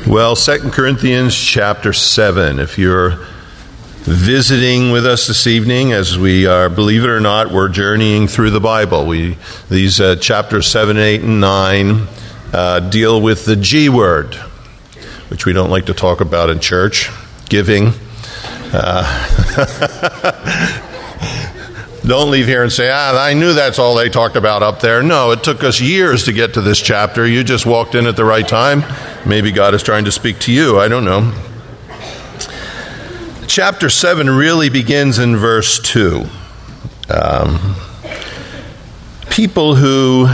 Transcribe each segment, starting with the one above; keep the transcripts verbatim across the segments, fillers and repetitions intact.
Well, Second Corinthians chapter seven. If you're visiting with us this evening, as we are, believe it or not, we're journeying through the Bible. We These uh, chapters seven, eight, and nine uh, deal with the G word, which we don't like to talk about in church, giving. Uh, Don't leave here and say, ah, I knew that's all they talked about up there. No, it took us years to get to this chapter. You just walked in at the right time. Maybe God is trying to speak to you. I don't know. Chapter seven really begins in verse two. Um, people who,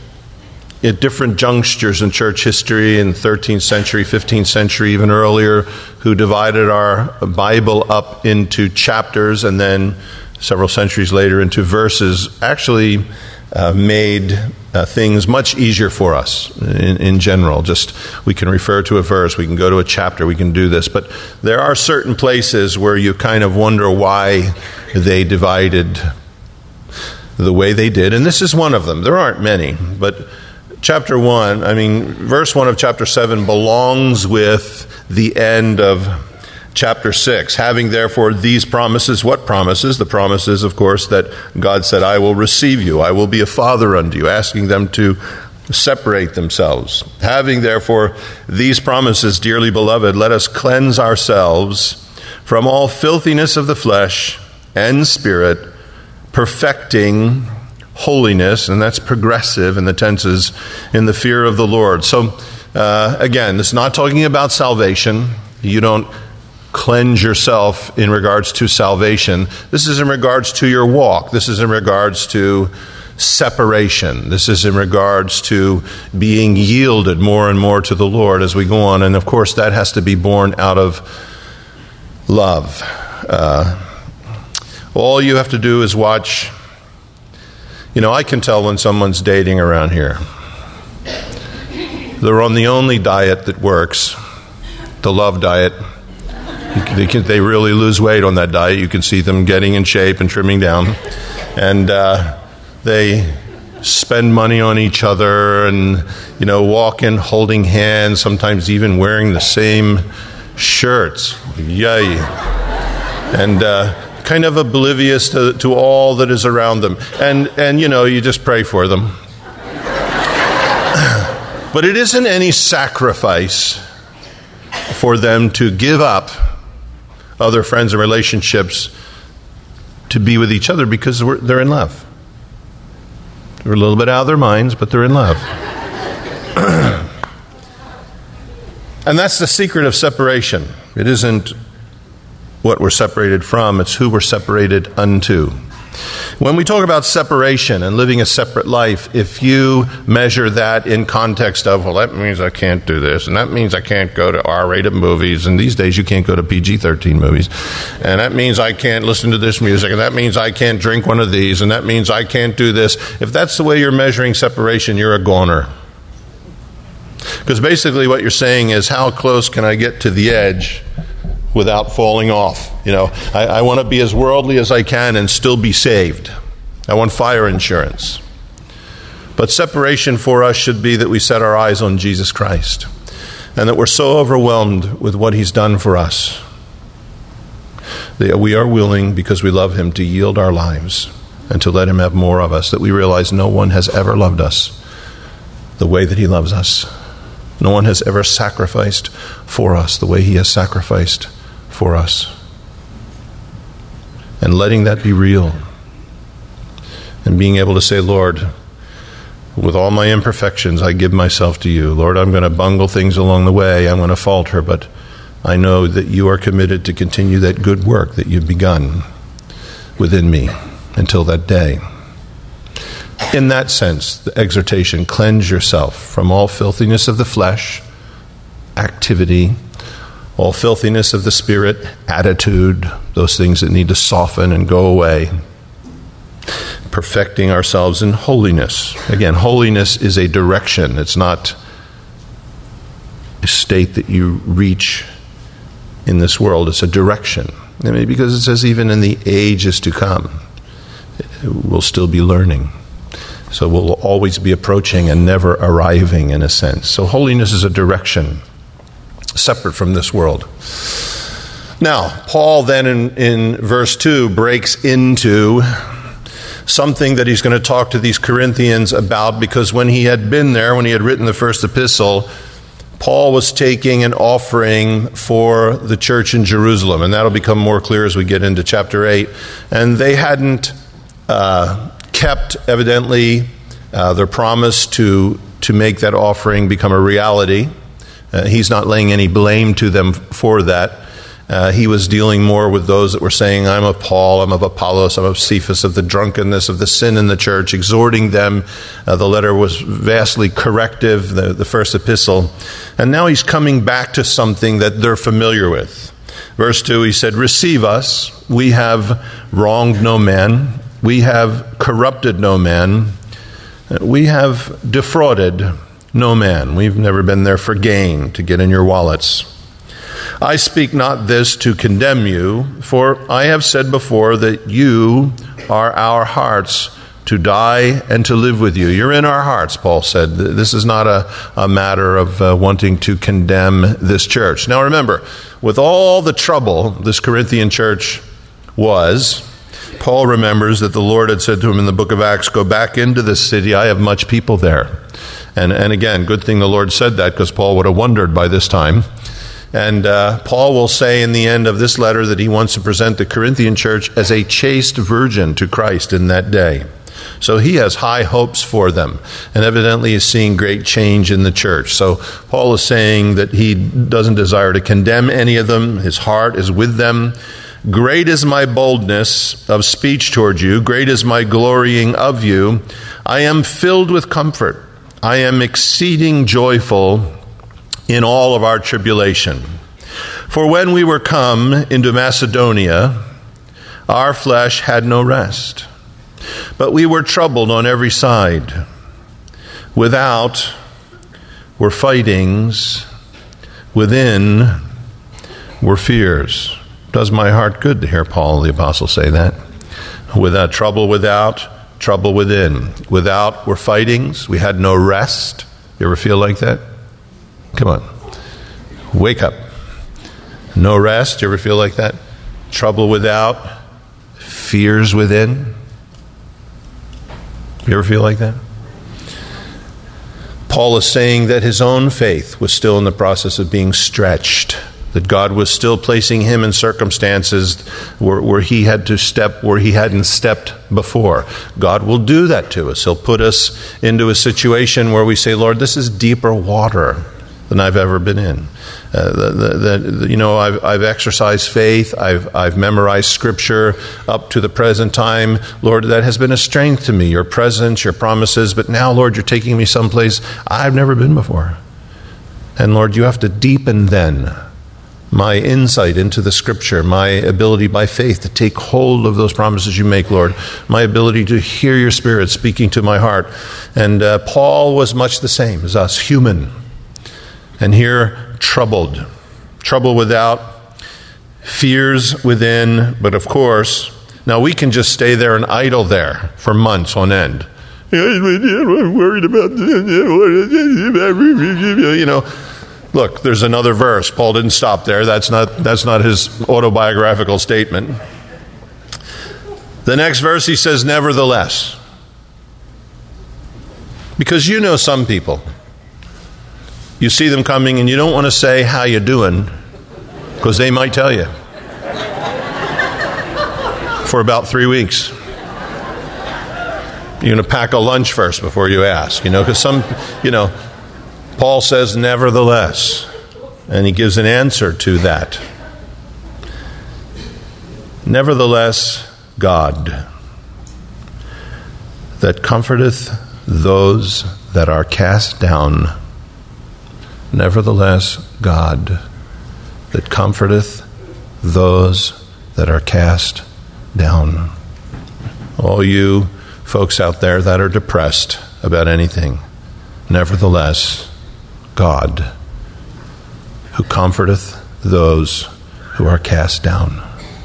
at different junctures in church history, in thirteenth century, fifteenth century, even earlier, who divided our Bible up into chapters and then several centuries later into verses, actually uh, made uh, things much easier for us in, in general. Just, we can refer to a verse, we can go to a chapter, we can do this. But there are certain places where you kind of wonder why they divided the way they did. And this is one of them. There aren't many. But chapter one, I mean, verse one of chapter seven belongs with the end of Chapter six, having therefore these promises. What promises? The promises, of course, that God said, I will receive you, I will be a father unto you, asking them to separate themselves. Having therefore these promises, dearly beloved, let us cleanse ourselves from all filthiness of the flesh and spirit, perfecting holiness, and that's progressive in the tenses, in the fear of the Lord. So, uh, again, this is not talking about salvation. You don't cleanse yourself in regards to salvation. This is in regards to your walk. This is in regards to separation. This is in regards to being yielded more and more to the Lord as we go on. And of course, that has to be born out of love. Uh, all you have to do is watch. You know, I can tell when someone's dating around here. They're on the only diet that works, the love diet. They, can, they really lose weight on that diet. You can see them getting in shape and trimming down. And uh, they spend money on each other and, you know, walk in holding hands, sometimes even wearing the same shirts. Yay. And uh, kind of oblivious to, to all that is around them. And, and, you know, you just pray for them. But it isn't any sacrifice for them to give up other friends and relationships to be with each other because we're, they're in love. They're a little bit out of their minds, but they're in love. And that's the secret of separation. It isn't what we're separated from, it's who we're separated unto. When we talk about separation and living a separate life, if you measure that in context of, well, that means I can't do this, and that means I can't go to R-rated movies, and these days you can't go to P G thirteen movies, and that means I can't listen to this music, and that means I can't drink one of these, and that means I can't do this. If that's the way you're measuring separation, you're a goner. Because basically what you're saying is, how close can I get to the edge without falling off? You know, I, I want to be as worldly as I can and still be saved. I want fire insurance. But separation for us should be that we set our eyes on Jesus Christ and that we're so overwhelmed with what He's done for us that we are willing, because we love Him, to yield our lives and to let Him have more of us, that we realize no one has ever loved us the way that He loves us. No one has ever sacrificed for us the way He has sacrificed for us. And letting that be real. And being able to say, Lord, with all my imperfections, I give myself to you. Lord, I'm going to bungle things along the way. I'm going to falter, but I know that you are committed to continue that good work that you've begun within me until that day. In that sense, the exhortation, cleanse yourself from all filthiness of the flesh, activity, all filthiness of the spirit, attitude, those things that need to soften and go away. Perfecting ourselves in holiness. Again, holiness is a direction. It's not a state that you reach in this world. It's a direction. I mean, because it says even in the ages to come, we'll still be learning. So we'll always be approaching and never arriving, in a sense. So holiness is a direction. separate from this world. Now, Paul then in, in verse two breaks into something that he's going to talk to these Corinthians about, because when he had been there, when he had written the first epistle, Paul was taking an offering for the church in Jerusalem, and that'll become more clear as we get into chapter eight. And they hadn't uh, kept, evidently, uh, their promise to, to make that offering become a reality. Uh, he's not laying any blame to them for that. Uh, he was dealing more with those that were saying, I'm of Paul, I'm of Apollos, I'm of Cephas, of the drunkenness, of the sin in the church, exhorting them. Uh, the letter was vastly corrective, the, the first epistle. And now he's coming back to something that they're familiar with. Verse two, he said, receive us. We have wronged no man. We have corrupted no man. We have defrauded no man. We've never been there for gain, to get in your wallets. I speak not this to condemn you, for I have said before that you are our hearts, to die and to live with you. You're in our hearts, Paul said. This is not a, a matter of uh, wanting to condemn this church. Now remember, with all the trouble this Corinthian church was, Paul remembers that the Lord had said to him in the book of Acts, go back into this city, I have much people there. And, and again, good thing the Lord said that, because Paul would have wondered by this time. And uh, Paul will say in the end of this letter that he wants to present the Corinthian church as a chaste virgin to Christ in that day. So he has high hopes for them, and evidently is seeing great change in the church. So Paul is saying that he doesn't desire to condemn any of them. His heart is with them. Great is my boldness of speech toward you. Great is my glorying of you. I am filled with comfort. I am exceeding joyful in all of our tribulation. For when we were come into Macedonia, our flesh had no rest, but we were troubled on every side. Without were fightings, within were fears. Does my heart good to hear Paul the Apostle say that. Without trouble without, trouble within. Without were fightings, we had no rest. You ever feel like that? Come on. Wake up. No rest. You ever feel like that? Trouble without, fears within. You ever feel like that? Paul is saying that his own faith was still in the process of being stretched, that God was still placing him in circumstances where, where he had to step where he hadn't stepped before. God will do that to us. He'll put us into a situation where we say, Lord, this is deeper water than I've ever been in. Uh, the, the, the, you know, I've, I've exercised faith. I've, I've memorized Scripture up to the present time. Lord, that has been a strength to me, your presence, your promises. But now, Lord, you're taking me someplace I've never been before. And Lord, you have to deepen then my insight into the Scripture, my ability by faith to take hold of those promises you make, Lord, my ability to hear your Spirit speaking to my heart. And uh, Paul was much the same as us, human. And here, troubled. Trouble without, fears within, but of course, now we can just stay there and idle there for months on end. I'm worried about this. You know, look, there's another verse. Paul didn't stop there. That's not, that's not his autobiographical statement. The next verse he says, nevertheless. Because you know some people. You see them coming and you don't want to say, how you doing? Because they might tell you. For about three weeks. You're going to pack a lunch first before you ask. You know, because some, you know, Paul says, nevertheless. And he gives an answer to that. Nevertheless, God, that comforteth those that are cast down. Nevertheless, God, that comforteth those that are cast down. All you folks out there that are depressed about anything, nevertheless, God, who comforteth those who are cast down.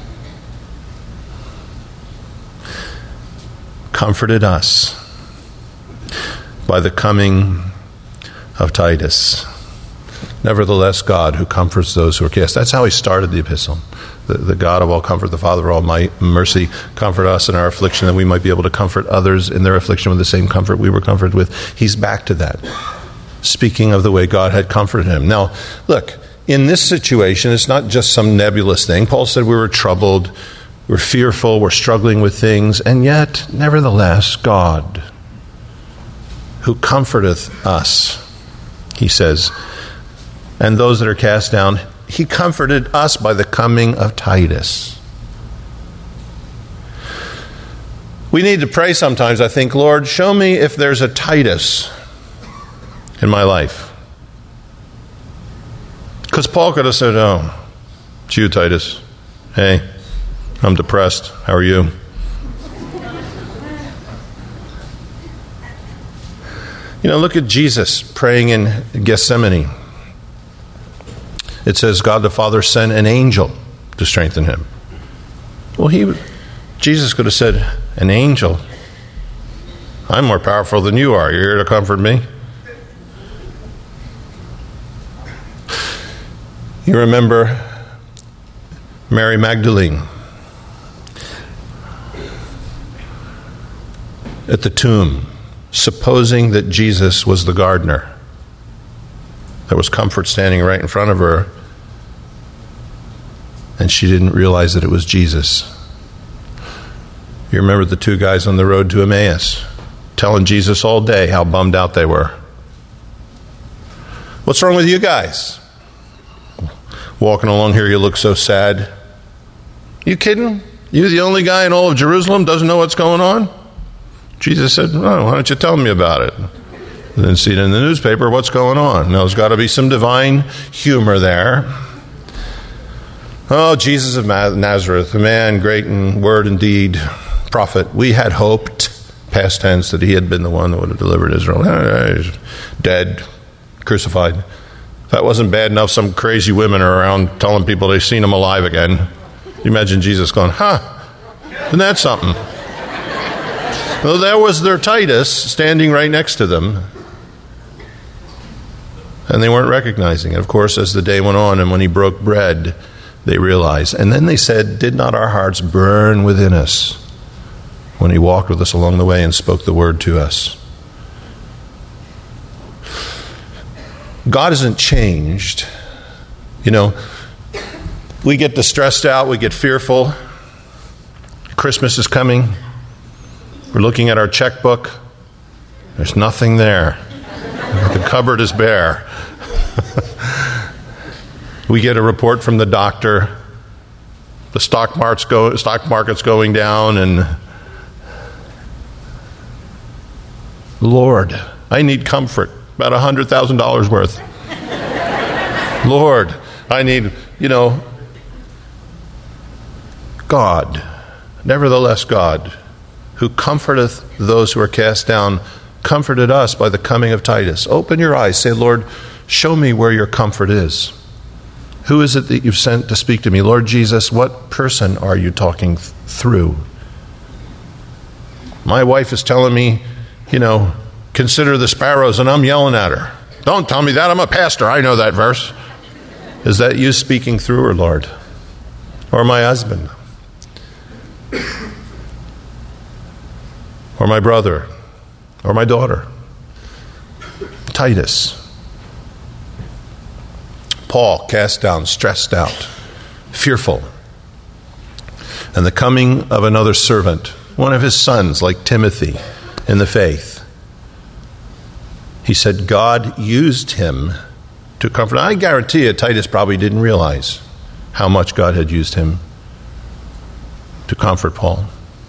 Comforted us by the coming of Titus. Nevertheless, God who comforts those who are cast. That's how he started the epistle. The, the God of all comfort, the Father of all might, mercy, comfort us in our affliction, that we might be able to comfort others in their affliction with the same comfort we were comforted with. He's back to that, speaking of the way God had comforted him. Now, look, in this situation, it's not just some nebulous thing. Paul said we were troubled, we're fearful, we're struggling with things, and yet, nevertheless, God, who comforteth us, he says, and those that are cast down, he comforted us by the coming of Titus. We need to pray sometimes, I think, Lord, show me if there's a Titus in my life. Because Paul could have said, oh, it's you, Titus. Hey, I'm depressed. How are you? You know, look at Jesus praying in Gethsemane. It says God the Father sent an angel to strengthen him. Well, he, Jesus could have said, an angel? I'm more powerful than you are. You're here to comfort me? You remember Mary Magdalene at the tomb, supposing that Jesus was the gardener. There was comfort standing right in front of her, and she didn't realize that it was Jesus. You remember the two guys on the road to Emmaus, telling Jesus all day how bummed out they were. What's wrong with you guys? Walking along here, you look so sad. You kidding? You the only guy in all of Jerusalem doesn't know what's going on? Jesus said, oh, why don't you tell me about it? And then see it in the newspaper, what's going on? Now, there's got to be some divine humor there. Oh, Jesus of Nazareth, a man great in word and deed, prophet. We had hoped, past tense, that he had been the one that would have delivered Israel. He's dead, crucified. If that wasn't bad enough, some crazy women are around telling people they've seen him alive again. You imagine Jesus going, huh, isn't that something? Well, there was their Titus standing right next to them. And they weren't recognizing it. Of course, as the day went on and when he broke bread, they realized. And then they said, did not our hearts burn within us when he walked with us along the way and spoke the word to us? God isn't changed. You know, we get distressed out, we get fearful. Christmas is coming. We're looking at our checkbook. There's nothing there. The cupboard is bare. We get a report from the doctor. The stock market's, go, stock market's going down, and Lord, I need comfort. About one hundred thousand dollars worth. Lord, I need, you know, God, nevertheless God, who comforteth those who are cast down, comforted us by the coming of Titus. Open your eyes. Say, Lord, show me where your comfort is. Who is it that you've sent to speak to me? Lord Jesus, what person are you talking th- through? My wife is telling me, you know, consider the sparrows, and I'm yelling at her. Don't tell me that. I'm a pastor. I know that verse. Is that you speaking through her, Lord? Or my husband? Or my brother? Or my daughter? Titus. Paul, cast down, stressed out, fearful. And the coming of another servant, one of his sons, like Timothy, in the faith. He said God used him to comfort. I guarantee you, Titus probably didn't realize how much God had used him to comfort Paul.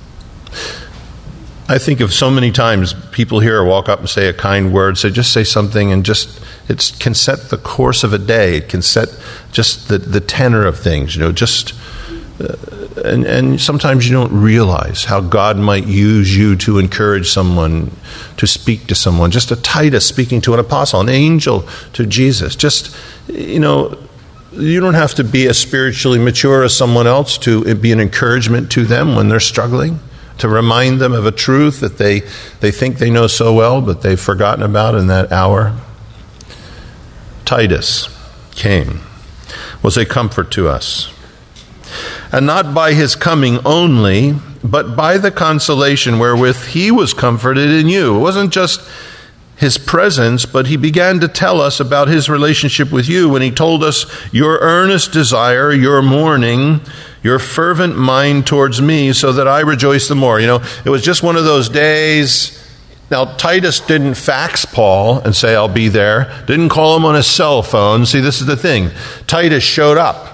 I think of so many times people here walk up and say a kind word, say just say something, and just it can set the course of a day. It can set just the, the tenor of things, you know, just uh, and and sometimes you don't realize how God might use you to encourage someone, to speak to someone. Just a Titus speaking to an apostle, an angel to Jesus. Just, you know, you don't have to be as spiritually mature as someone else to be an encouragement to them when they're struggling, to remind them of a truth that they, they think they know so well, but they've forgotten about in that hour. Titus. came was a comfort to us. And not by his coming only, but by the consolation wherewith he was comforted in you. It wasn't just his presence, but he began to tell us about his relationship with you when he told us, your earnest desire, your mourning, your fervent mind towards me, so that I rejoice the more. You know, it was just one of those days. Now, Titus didn't fax Paul and say, I'll be there. Didn't call him on his cell phone. See, this is the thing. Titus showed up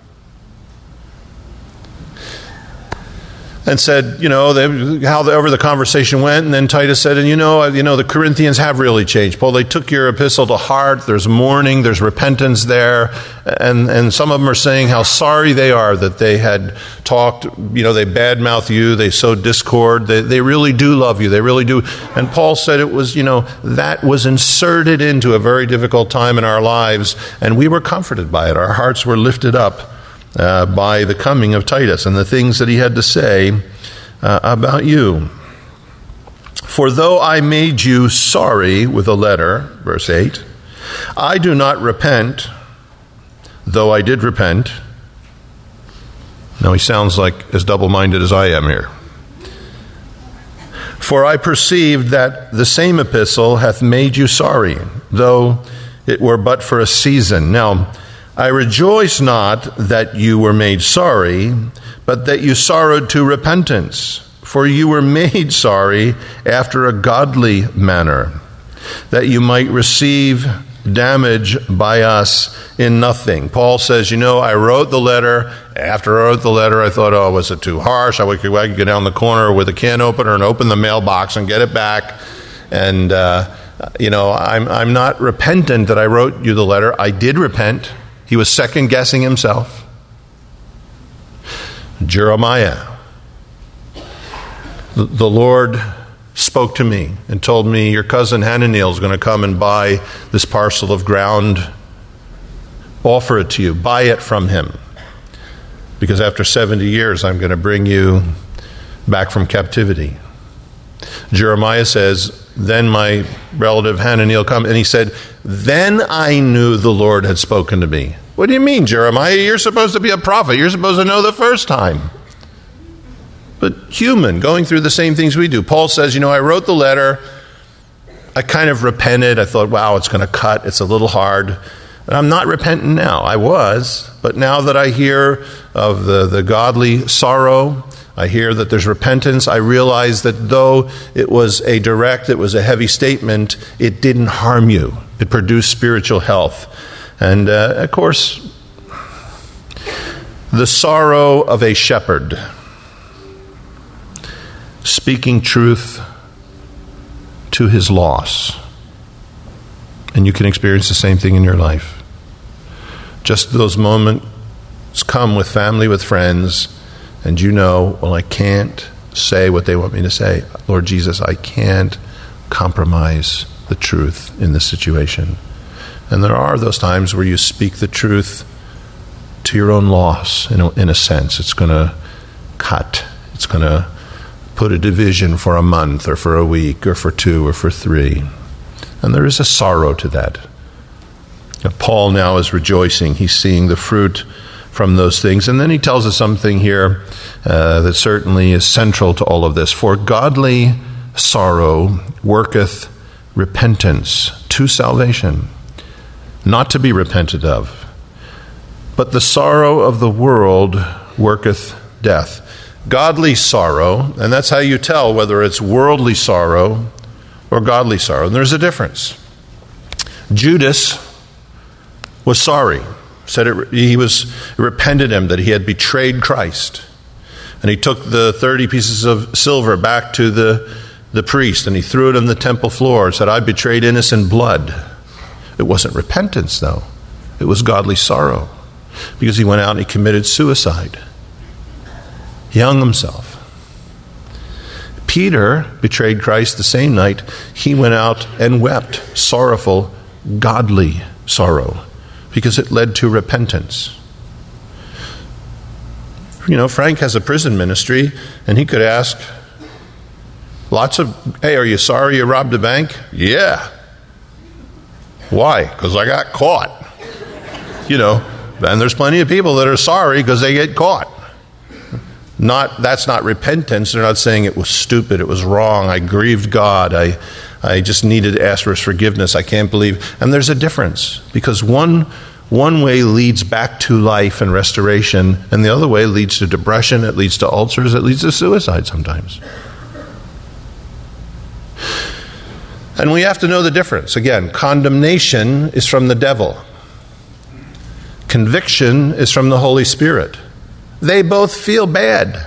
and said, you know, they, however the conversation went. And then Titus said, and you know, you know, the Corinthians have really changed. Paul, they took your epistle to heart. There's mourning, there's repentance there. And, and some of them are saying how sorry they are that they had talked, you know, they badmouth you, they sowed discord. They, they really do love you. They really do. And Paul said it was, you know, that was inserted into a very difficult time in our lives. And we were comforted by it. Our hearts were lifted up Uh, by the coming of Titus and the things that he had to say uh, about you. For though I made you sorry with a letter, verse eight, I do not repent, though I did repent. Now he sounds like as double-minded as I am here. For I perceived that the same epistle hath made you sorry, though it were but for a season. Now, I rejoice not that you were made sorry, but that you sorrowed to repentance. For you were made sorry after a godly manner, that you might receive damage by us in nothing. Paul says, you know, I wrote the letter. After I wrote the letter, I thought, oh, was it too harsh? I could, I could go down the corner with a can opener and open the mailbox and get it back. And, uh, you know, I'm, I'm not repentant that I wrote you the letter. I did repent. He was second-guessing himself. Jeremiah. The, the Lord spoke to me and told me, your cousin Hananiel is going to come and buy this parcel of ground. Offer it to you. Buy it from him. Because after seventy years, I'm going to bring you back from captivity. Jeremiah says, then my relative Hananiel come, and he said, then I knew the Lord had spoken to me. What do you mean, Jeremiah? You're supposed to be a prophet. You're supposed to know the first time. But human, going through the same things we do. Paul says, you know, I wrote the letter. I kind of repented. I thought, wow, it's going to cut. It's a little hard. And I'm not repentant now. I was. But now that I hear of the, the godly sorrow, I hear that there's repentance. I realize that though it was a direct, it was a heavy statement, it didn't harm you. It produced spiritual health. And uh, of course, the sorrow of a shepherd speaking truth to his loss. And you can experience the same thing in your life. Just those moments come with family, with friends, and you know, well, I can't say what they want me to say. Lord Jesus, I can't compromise the truth in this situation. And there are those times where you speak the truth to your own loss, in a, in a sense. It's going to cut. It's going to put a division for a month or for a week or for two or for three. And there is a sorrow to that. Paul now is rejoicing. He's seeing the fruit from those things. And then he tells us something here uh, that certainly is central to all of this. For godly sorrow worketh repentance to salvation, not to be repented of. But the sorrow of the world worketh death. Godly sorrow, and that's how you tell whether it's worldly sorrow or godly sorrow. And there's a difference. Judas was sorry. Said it, he was it repented him that he had betrayed Christ. And he took the thirty pieces of silver back to the, the priest, and he threw it on the temple floor and said, I betrayed innocent blood. It wasn't repentance, though. It was godly sorrow. Because he went out and he committed suicide. He hung himself. Peter betrayed Christ the same night. He went out and wept, sorrowful, godly sorrow, because it led to repentance. You know, Frank has a prison ministry, and he could ask lots of, hey, are you sorry you robbed a bank? Yeah. Why? Because I got caught. you know, and there's plenty of people that are sorry because they get caught. Not that's not repentance. They're not saying it was stupid, it was wrong, I grieved God, I I just needed to ask for his forgiveness, I can't believe. And there's a difference, because one one way leads back to life and restoration, and the other way leads to depression, it leads to ulcers, it leads to suicide sometimes. And we have to know the difference. Again, condemnation is from the devil. Conviction is from the Holy Spirit. They both feel bad.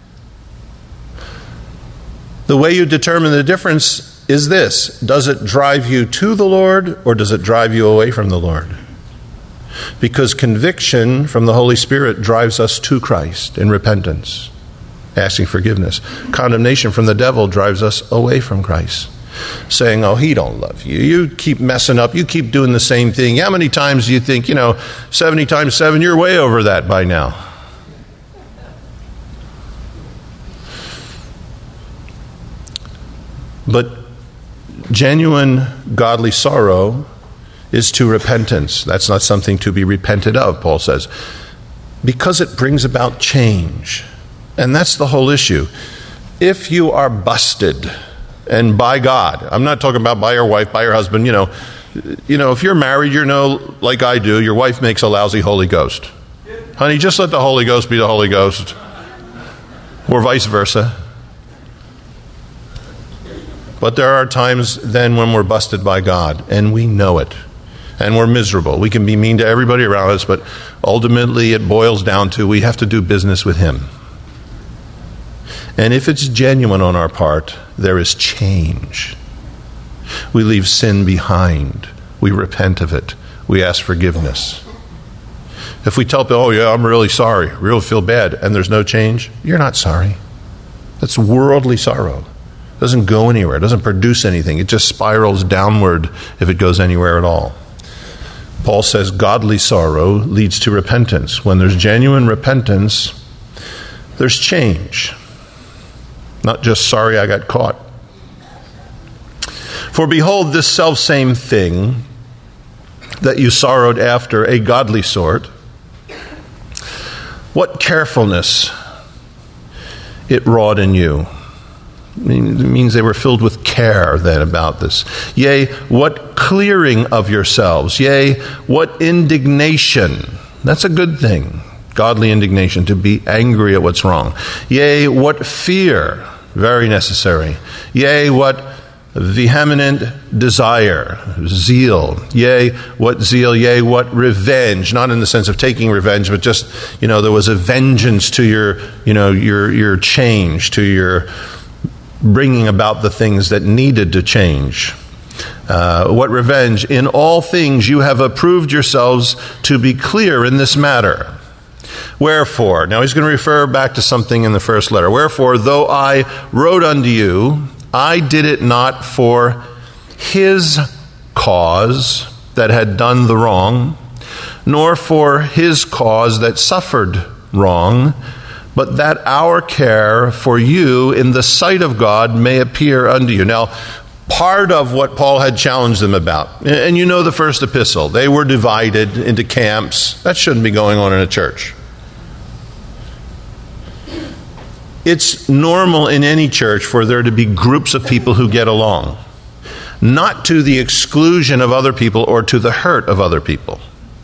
The way you determine the difference is this: does it drive you to the Lord, or does it drive you away from the Lord? Because conviction from the Holy Spirit drives us to Christ in repentance, asking forgiveness. Condemnation from the devil drives us away from Christ, saying, oh, he don't love you. You keep messing up. You keep doing the same thing. How many times do you think, you know, seventy times seven, you're way over that by now. But genuine godly sorrow is to repentance. That's not something to be repented of, Paul says, because it brings about change. And that's the whole issue. If you are busted, and by God, I'm not talking about by your wife, by your husband, you know, you know, if you're married, you know, like I do, your wife makes a lousy Holy Ghost. Honey, just let the Holy Ghost be the Holy Ghost, or vice versa. But there are times then when we're busted by God, and we know it, and we're miserable. We can be mean to everybody around us, but ultimately it boils down to we have to do business with him. And if it's genuine on our part, there is change. We leave sin behind. We repent of it. We ask forgiveness. If we tell people, oh yeah, I'm really sorry, really feel bad, and there's no change, you're not sorry. That's worldly sorrow. It doesn't go anywhere. It doesn't produce anything. It just spirals downward if it goes anywhere at all. Paul says godly sorrow leads to repentance. When there's genuine repentance, there's change. Not just sorry I got caught. For behold, this selfsame thing that you sorrowed after a godly sort, what carefulness it wrought in you. It means they were filled with care then about this. Yea, what clearing of yourselves. Yea, what indignation. That's a good thing. Godly indignation, to be angry at what's wrong. Yea, what fear. Very necessary. Yea, what vehement desire, zeal. Yea, what zeal. Yea, what revenge. Not in the sense of taking revenge, but just, you know, there was a vengeance to your, you know, your your change, to your bringing about the things that needed to change. Uh, what revenge? In all things you have approved yourselves to be clear in this matter. Wherefore, now he's going to refer back to something in the first letter. Wherefore, though I wrote unto you, I did it not for his cause that had done the wrong, nor for his cause that suffered wrong, but that our care for you in the sight of God may appear unto you. Now, part of what Paul had challenged them about, and you know the first epistle, they were divided into camps. That shouldn't be going on in a church. It's normal in any church for there to be groups of people who get along, not to the exclusion of other people or to the hurt of other people.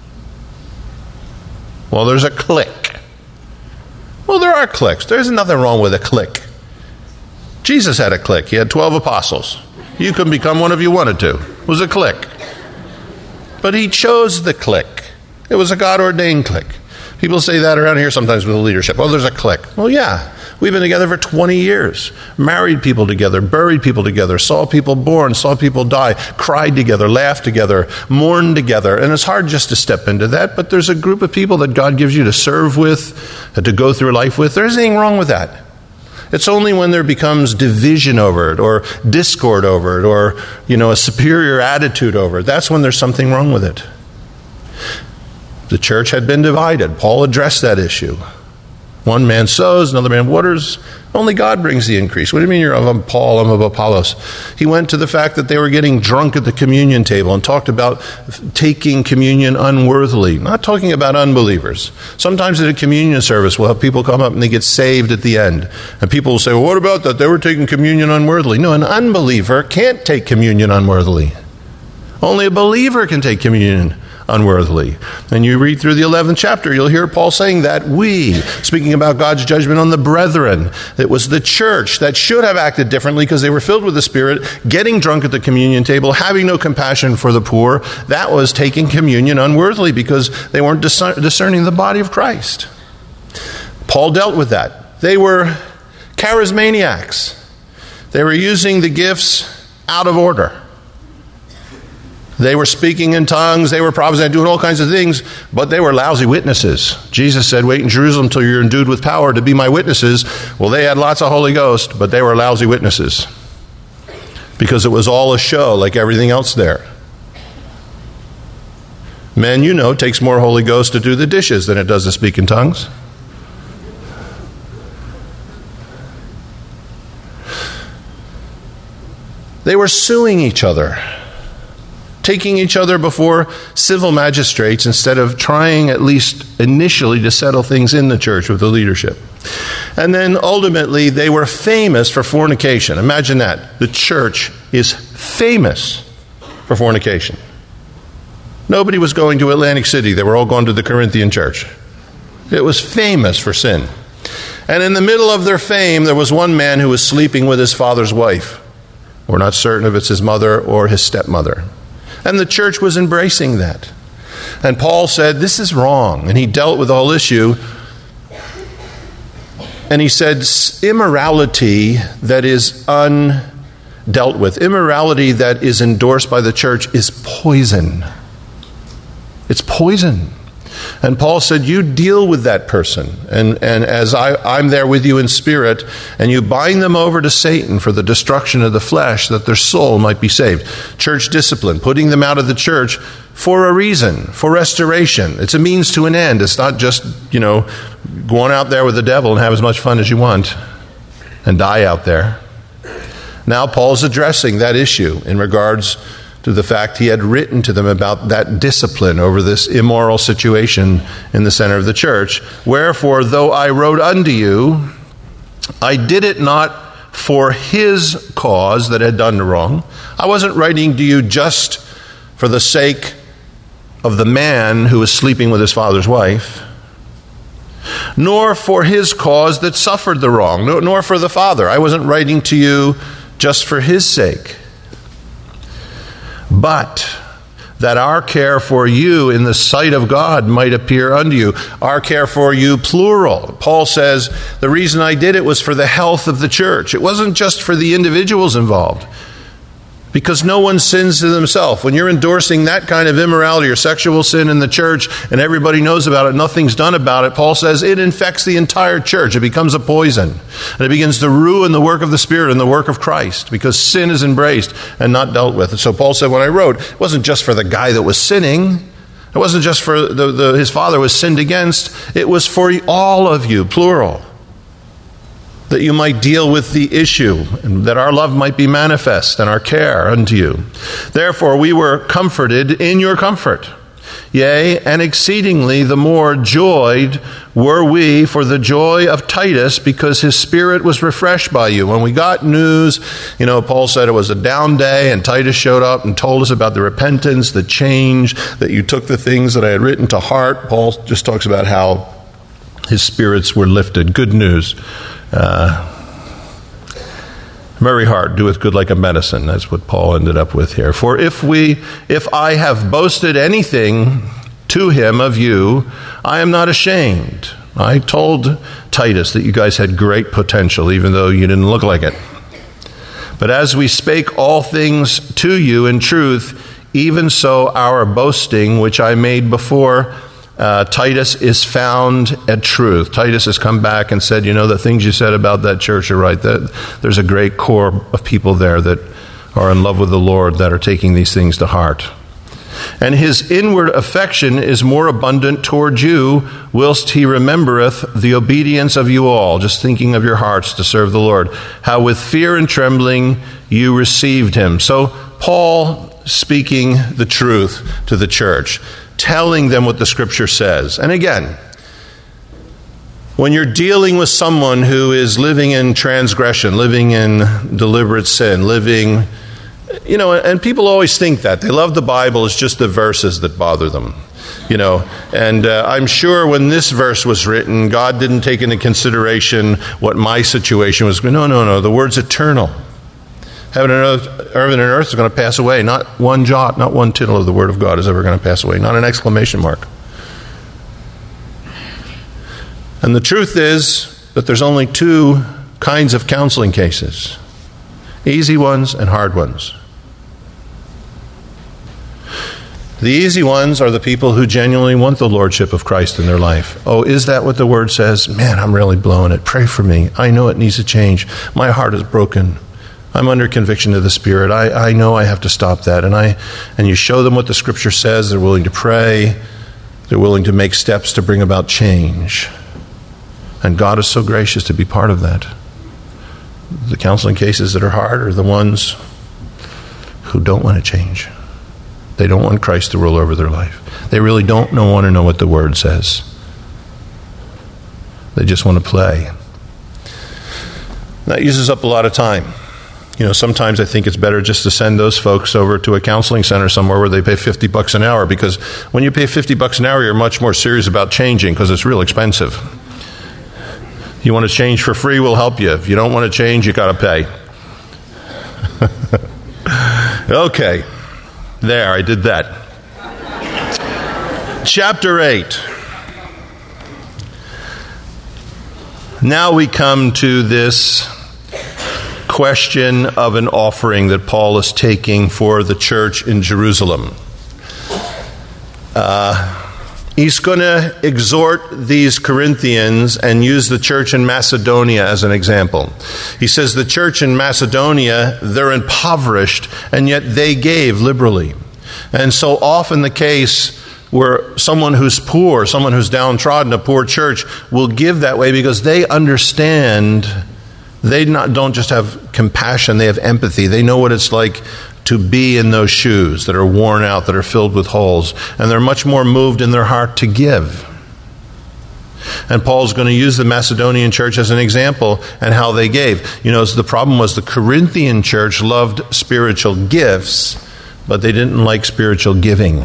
Well, there's a clique. Well, there are cliques. There's nothing wrong with a clique. Jesus had a clique. He had twelve apostles. You could become one if you wanted to. It was a clique. But he chose the clique. It was a God-ordained clique. People say that around here sometimes with the leadership. Oh, there's a clique. Well, yeah. We've been together for twenty years. Married people together, buried people together, saw people born, saw people die, cried together, laughed together, mourned together. And it's hard just to step into that, but there's a group of people that God gives you to serve with, to go through life with. There's anything wrong with that. It's only when there becomes division over it, or discord over it, or, you know, a superior attitude over it. That's when there's something wrong with it. The church had been divided. Paul addressed that issue. One man sows, another man waters. Only God brings the increase. What do you mean you're of Paul, I'm of Apollos? He went to the fact that they were getting drunk at the communion table and talked about taking communion unworthily. Not talking about unbelievers. Sometimes at a communion service, we'll have people come up and they get saved at the end. And people will say, well, what about that? They were taking communion unworthily. No, an unbeliever can't take communion unworthily. Only a believer can take communion unworthily. And you read through the eleventh chapter, you'll hear Paul saying that we, speaking about God's judgment on the brethren, it was the church that should have acted differently because they were filled with the Spirit, getting drunk at the communion table, having no compassion for the poor. That was taking communion unworthily because they weren't discerning the body of Christ. Paul dealt with that. They were charismaniacs. They were using the gifts out of order. They were speaking in tongues, they were prophesying, doing all kinds of things, but they were lousy witnesses. Jesus said, wait in Jerusalem till you're endued with power to be my witnesses. Well, they had lots of Holy Ghost, but they were lousy witnesses because it was all a show like everything else there. Men, you know, it takes more Holy Ghost to do the dishes than it does to speak in tongues. They were suing each other, taking each other before civil magistrates instead of trying at least initially to settle things in the church with the leadership. And then ultimately they were famous for fornication. Imagine that. The church is famous for fornication. Nobody was going to Atlantic City. They were all going to the Corinthian church. It was famous for sin. And in the middle of their fame, there was one man who was sleeping with his father's wife. We're not certain if it's his mother or his stepmother. And the church was embracing that. And Paul said, this is wrong. And he dealt with the whole issue. And he said, immorality that is undealt with, immorality that is endorsed by the church is poison. It's poison. And Paul said, you deal with that person. And, and as I, I'm there with you in spirit, and you bind them over to Satan for the destruction of the flesh, that their soul might be saved. Church discipline, putting them out of the church for a reason, for restoration. It's a means to an end. It's not just, you know, going out there with the devil and have as much fun as you want and die out there. Now Paul's addressing that issue in regards to the fact he had written to them about that discipline over this immoral situation in the center of the church. Wherefore, though I wrote unto you, I did it not for his cause that had done the wrong. I wasn't writing to you just for the sake of the man who was sleeping with his father's wife, nor for his cause that suffered the wrong, nor for the father. I wasn't writing to you just for his sake, but that our care for you in the sight of God might appear unto you. Our care for you, plural. Paul says, the reason I did it was for the health of the church. It wasn't just for the individuals involved. Because no one sins to themselves. When you're endorsing that kind of immorality or sexual sin in the church and everybody knows about it, nothing's done about it, Paul says it infects the entire church. It becomes a poison. And it begins to ruin the work of the Spirit and the work of Christ because sin is embraced and not dealt with. And so Paul said, when I wrote, it wasn't just for the guy that was sinning. It wasn't just for the, the, his father was sinned against. It was for all of you, plural. That you might deal with the issue, and that our love might be manifest, and our care unto you. Therefore we were comforted in your comfort. Yea, and exceedingly the more joyed were we for the joy of Titus, because his spirit was refreshed by you. When we got news, you know, Paul said it was a down day, and Titus showed up and told us about the repentance, the change, that you took the things that I had written to heart. Paul just talks about how his spirits were lifted. Good news. Uh, merry heart doeth good like a medicine. That's what Paul ended up with here. For if we, if I have boasted anything to him of you, I am not ashamed. I told Titus that you guys had great potential, even though you didn't look like it. But as we spake all things to you in truth, even so our boasting, which I made before Uh, Titus is found at truth. Titus has come back and said, you know, the things you said about that church are right. That there's a great core of people there that are in love with the Lord, that are taking these things to heart. And his inward affection is more abundant toward you, whilst he remembereth the obedience of you all, just thinking of your hearts to serve the Lord, how with fear and trembling you received him. So Paul speaking the truth to the church, telling them what the Scripture says. And again, when you're dealing with someone who is living in transgression, living in deliberate sin, living, you know, and people always think that. They love the Bible, it's just the verses that bother them, you know. And uh, I'm sure when this verse was written, God didn't take into consideration what my situation was. No, no, no, the word's eternal. Heaven and earth, heaven and earth is going to pass away. Not one jot, not one tittle of the Word of God is ever going to pass away. Not an exclamation mark. And the truth is that there's only two kinds of counseling cases. Easy ones and hard ones. The easy ones are the people who genuinely want the Lordship of Christ in their life. Oh, is that what the Word says? Man, I'm really blowing it. Pray for me. I know it needs to change. My heart is broken. I'm under conviction of the Spirit. I, I know I have to stop that. And I and you show them what the Scripture says. They're willing to pray. They're willing to make steps to bring about change. And God is so gracious to be part of that. The counseling cases that are hard are the ones who don't want to change. They don't want Christ to rule over their life. They really don't know, want to know what the Word says. They just want to play. That uses up a lot of time. You know, sometimes I think it's better just to send those folks over to a counseling center somewhere where they pay fifty bucks an hour, because when you pay fifty bucks an hour, you're much more serious about changing because it's real expensive. You want to change for free, we'll help you. If you don't want to change, you got to pay. Okay. There, I did that. Chapter eight. Now we come to this question of an offering that Paul is taking for the church in Jerusalem. Uh, he's going to exhort these Corinthians and use the church in Macedonia as an example. He says the church in Macedonia, they're impoverished, and yet they gave liberally. And so often the case where someone who's poor, someone who's downtrodden, a poor church, will give that way because they understand. They not, don't just have compassion, they have empathy. They know what it's like to be in those shoes that are worn out, that are filled with holes. And they're much more moved in their heart to give. And Paul's going to use the Macedonian church as an example and how they gave. You know, so the problem was the Corinthian church loved spiritual gifts, but they didn't like spiritual giving.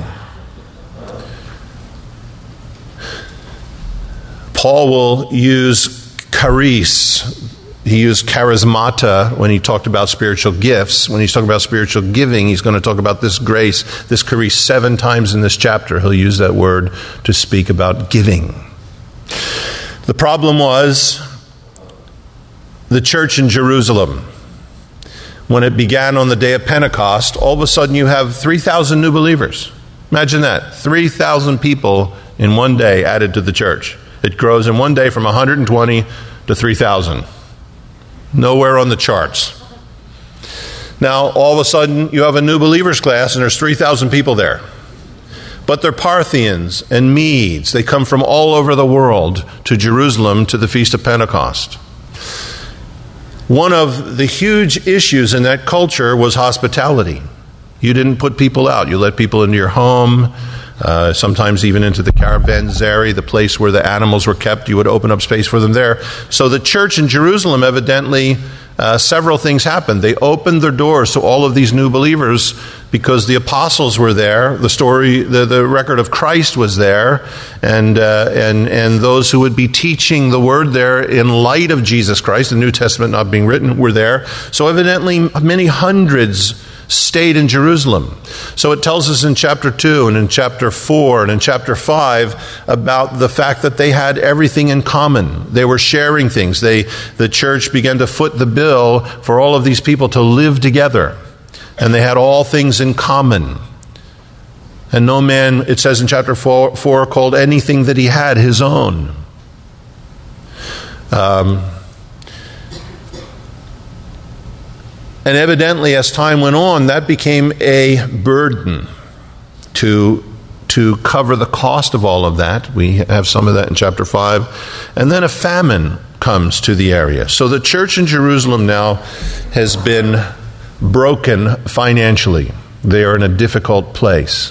Paul will use charis. He used charismata when he talked about spiritual gifts. When he's talking about spiritual giving, he's going to talk about this grace, this charis, seven times in this chapter. He'll use that word to speak about giving. The problem was the church in Jerusalem. When it began on the day of Pentecost, all of a sudden you have three thousand new believers. Imagine that. three thousand people in one day added to the church. It grows in one day from one hundred twenty to three thousand. Nowhere on the charts. Now, all of a sudden, you have a new believers class, and there's three thousand people there. But they're Parthians and Medes. They come from all over the world to Jerusalem to the Feast of Pentecost. One of the huge issues in that culture was hospitality. You didn't put people out. You let people into your home, uh, sometimes even into the caravanserai, the place where the animals were kept. You would open up space for them there. So the church in Jerusalem, evidently, uh, several things happened. They opened their doors to all of these new believers because the apostles were there. The story, the, the record of Christ was there, and uh, and and those who would be teaching the word there in light of Jesus Christ, the New Testament not being written, were there. So evidently, many hundreds stayed in Jerusalem. So it tells us in chapter two and in chapter four and in chapter five about the fact that they had everything in common. They were sharing things. They, the church began to foot the bill for all of these people to live together. And they had all things in common. And no man, it says in chapter four, four called anything that he had his own. Um... And evidently, as time went on, that became a burden to to cover the cost of all of that. We have some of that in chapter five. And then a famine comes to the area. So the church in Jerusalem now has been broken financially. They are in a difficult place.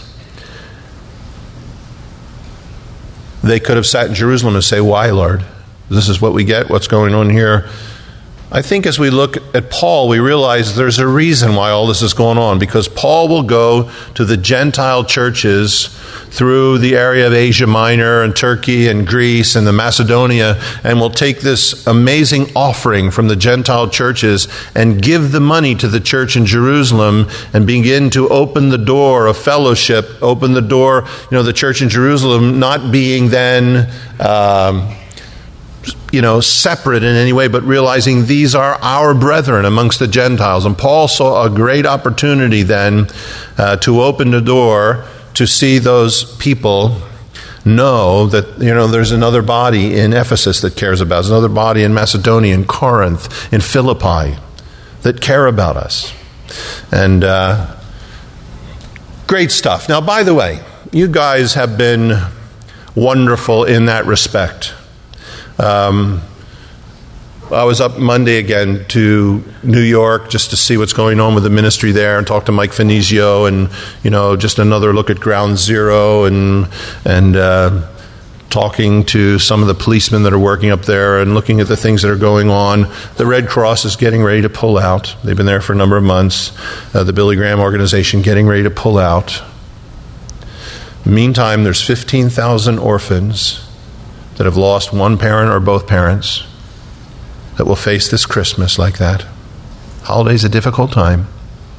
They could have sat in Jerusalem and say, "Why, Lord? This is what we get? What's going on here?" I think as we look at Paul, we realize there's a reason why all this is going on, because Paul will go to the Gentile churches through the area of Asia Minor and Turkey and Greece and the Macedonia, and will take this amazing offering from the Gentile churches and give the money to the church in Jerusalem and begin to open the door of fellowship, open the door, you know, the church in Jerusalem not being then um, you know, separate in any way, but realizing these are our brethren amongst the Gentiles. And Paul saw a great opportunity then uh, to open the door to see those people know that, you know, there's another body in Ephesus that cares about us, another body in Macedonia, in Corinth, in Philippi that care about us. And uh, great stuff. Now, by the way, you guys have been wonderful in that respect. Um, I was up Monday again to New York just to see what's going on with the ministry there and talk to Mike Finizio, and, you know, just another look at Ground Zero, and and uh, talking to some of the policemen that are working up there and looking at the things that are going on. The Red Cross is getting ready to pull out. They've been there for a number of months. Uh, the Billy Graham organization getting ready to pull out. Meantime, there's fifteen thousand orphans that have lost one parent or both parents that will face this Christmas like that. Holiday's a difficult time.